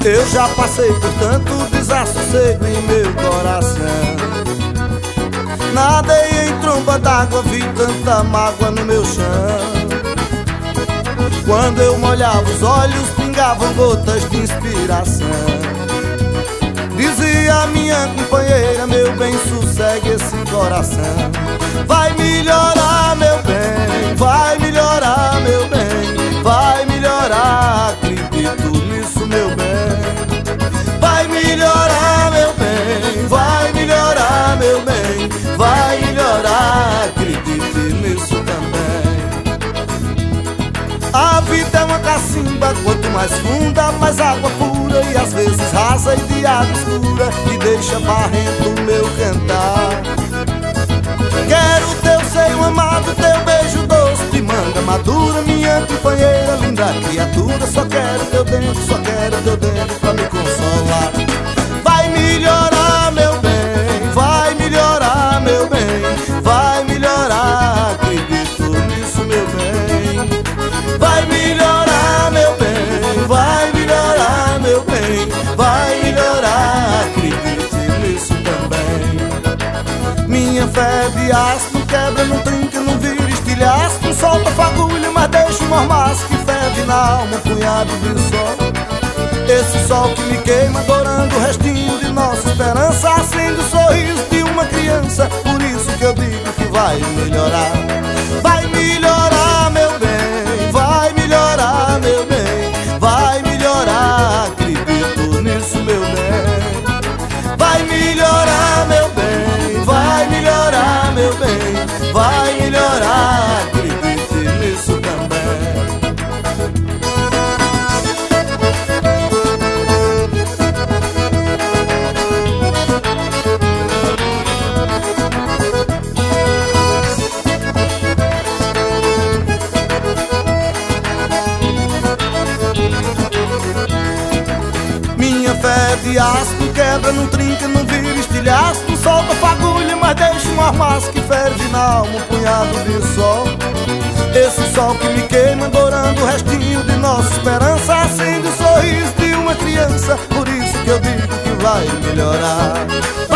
Eu já passei por tanto desassossego em meu coração. Nadei em tromba d'água, vi tanta mágoa no meu chão. Quando eu molhava os olhos, pingavam gotas de inspiração. Dizia a minha companheira, meu bem, sossegue esse coração. Vai melhorar, meu bem, vai melhorar, meu bem, vai melhorar, acredito nisso, meu bem. Vai melhorar, meu bem, vai melhorar, meu bem, vai melhorar, acredite nisso também. A vida é uma cacimba, quanto mais funda, mais água pura, e às vezes rasa e de água escura, e deixa barrento o meu cantar. Quero teu seio amado, teu beijo doce de manga madura, minha companheira, linda criatura. Só quero teu dentro, só quero teu dentro pra me consolar. Vai melhorar, meu bem, vai melhorar, meu bem, vai melhorar, acredito nisso, meu bem. Vai melhorar, meu bem, vai melhorar, meu bem, vai melhorar, acredite nisso também. Minha fé de aço não quebra, não trinca, não vira estilhaço, não solta fagulha, mas deixa um mormaço que ferve na alma, um punhado de sol. Esse sol que me queima, adorando o restinho de nossa esperança, acende o sorriso de uma criança, por isso que eu digo que vai melhorar. Vai melhorar, meu bem, vai melhorar, meu bem, vai melhorar, acredito nisso, meu bem. Vai melhorar, meu bem, vai melhorar, meu bem, vai melhorar, acredite nisso também. Minha fé de aço não quebra, não trinca, não vira estilhaço, não solta fagulha, mas deixa um armaço que ferve na alma, um punhado de sol. Esse sol que me queima, adorando o restinho de nossa esperança, acende o sorriso de uma criança, por isso que eu digo que vai melhorar.